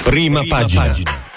Prima pagina.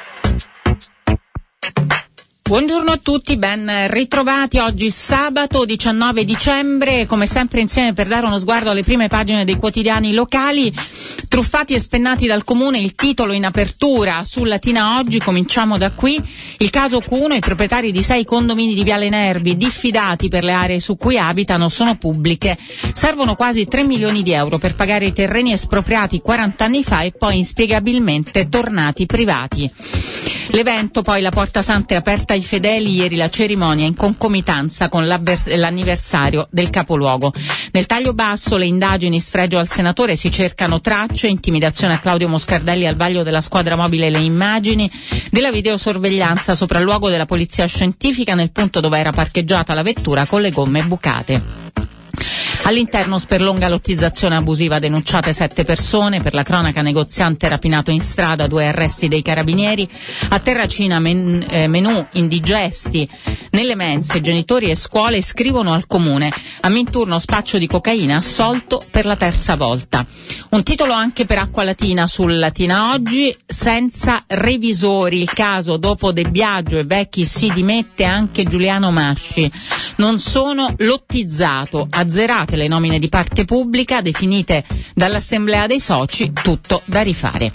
Buongiorno a tutti, ben ritrovati. Oggi sabato 19 dicembre, come sempre insieme per dare uno sguardo alle prime pagine dei quotidiani locali. Truffati e spennati dal comune, il titolo in apertura su Latina Oggi. Cominciamo da qui. Il caso Cuno: i proprietari di 6 condomini di Viale Nervi, diffidati per le aree su cui abitano, sono pubbliche. Servono quasi 3 milioni di euro per pagare i terreni espropriati 40 anni fa e poi inspiegabilmente tornati privati. L'evento poi, la Porta Santa è aperta ai fedeli, ieri la cerimonia in concomitanza con l'anniversario del capoluogo. Nel taglio basso le indagini, sfregio al senatore, si cercano tracce, intimidazione a Claudio Moscardelli, al vaglio della squadra mobile le immagini della videosorveglianza sopra il luogo della polizia scientifica nel punto dove era parcheggiata la vettura con le gomme bucate. All'interno sperlonga lottizzazione abusiva, denunciate 7 persone, per la cronaca negoziante rapinato in strada, 2 arresti dei carabinieri, a Terracina menù indigesti nelle mense, genitori e scuole scrivono al comune, a Minturno spaccio di cocaina assolto per la 3ª volta. Un titolo anche per Acqua Latina sul Latina Oggi: senza revisori, il caso dopo De Biagio e Vecchi si dimette anche Giuliano Masci, non sono lottizzato, azzerate le nomine di parte pubblica definite dall'assemblea dei soci, tutto da rifare.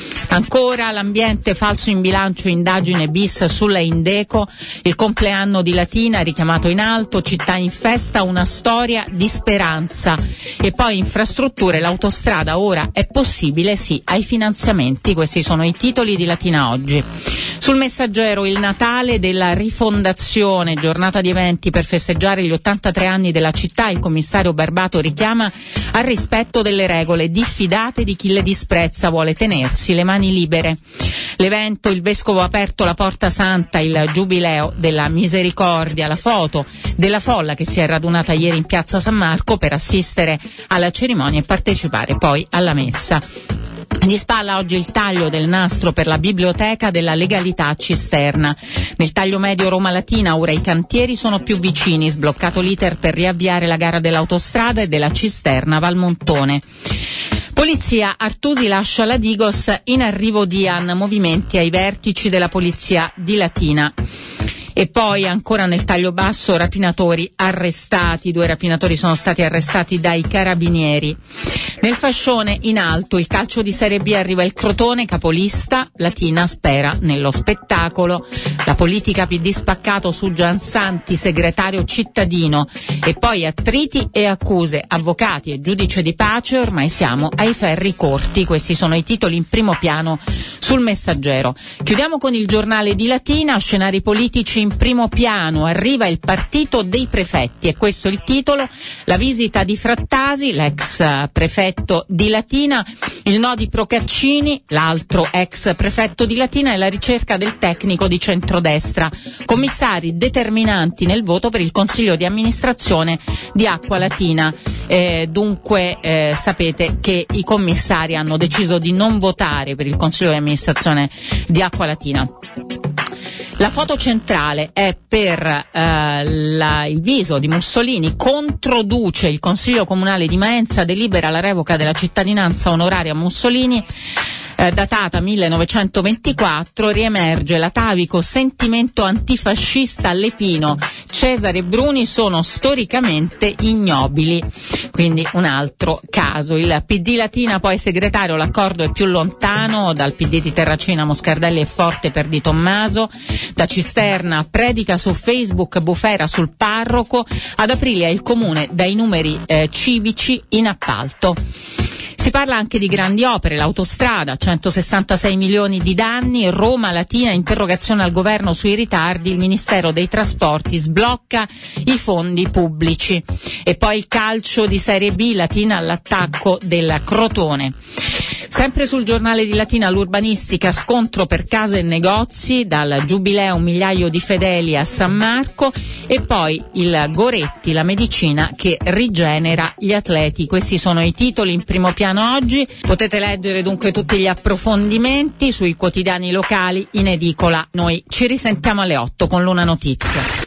Ancora l'ambiente, falso in bilancio, indagine bis sulla Indeco, il compleanno di Latina richiamato in alto, città in festa, una storia di speranza. E poi infrastrutture, l'autostrada ora è possibile, sì ai finanziamenti. Questi sono i titoli di Latina Oggi. Sul Messaggero, il Natale della Rifondazione, giornata di eventi per festeggiare gli 83 anni della città. Il commissario Barbato richiama al rispetto delle regole, diffidate di chi le disprezza, vuole tenersi le mani libere. L'evento, il vescovo ha aperto la Porta Santa, il giubileo della misericordia, la foto della folla che si è radunata ieri in piazza San Marco per assistere alla cerimonia e partecipare poi alla messa. Di spalla oggi il taglio del nastro per la biblioteca della legalità a Cisterna. Nel taglio medio Roma Latina, ora i cantieri sono più vicini, sbloccato l'iter per riavviare la gara dell'autostrada e della Cisterna Valmontone. Polizia, Artusi lascia la Digos, in arrivo Dian, movimenti ai vertici della polizia di Latina. E poi ancora nel taglio basso, rapinatori arrestati, 2 rapinatori sono stati arrestati dai carabinieri. Nel fascione in alto, il calcio di Serie B, arriva il Crotone, capolista, Latina spera nello spettacolo. La politica PD spaccato su Giansanti, segretario cittadino, e poi attriti e accuse, avvocati e giudice di pace, ormai siamo ai ferri corti. Questi sono i titoli in primo piano sul Messaggero. Chiudiamo con il Giornale di Latina, scenari politici in primo piano, arriva il partito dei prefetti, e questo è il titolo, la visita di Frattasi, l'ex prefetto di Latina, il no di Procaccini, l'altro ex prefetto di Latina, e la ricerca del tecnico di centrodestra, commissari determinanti nel voto per il consiglio di amministrazione di Acqua Latina. Dunque sapete che i commissari hanno deciso di non votare per il consiglio di amministrazione di Acqua Latina. La foto centrale è per il viso di Mussolini, controduce il Consiglio Comunale di Maenza, delibera la revoca della cittadinanza onoraria a Mussolini, datata 1924, riemerge l'atavico sentimento antifascista all'Epino, Cesare e Bruni sono storicamente ignobili. Quindi un altro caso. Il PD Latina poi segretario, l'accordo è più lontano, dal PD di Terracina Moscardelli è forte per Di Tommaso, da Cisterna predica su Facebook bufera sul parroco, ad Aprilia il comune dai numeri civici in appalto. Si parla anche di grandi opere, l'autostrada, 166 milioni di danni, Roma Latina, interrogazione al governo sui ritardi, il Ministero dei Trasporti sblocca i fondi pubblici. E poi il calcio di Serie B, Latina all'attacco del Crotone. Sempre sul Giornale di Latina, l'urbanistica, scontro per case e negozi, dal Giubileo 1 migliaio di fedeli a San Marco, e poi il Goretti, la medicina che rigenera gli atleti. Questi sono i titoli in primo piano oggi. Potete leggere dunque tutti gli approfondimenti sui quotidiani locali in edicola. Noi ci risentiamo alle 8 con l'Una Notizia.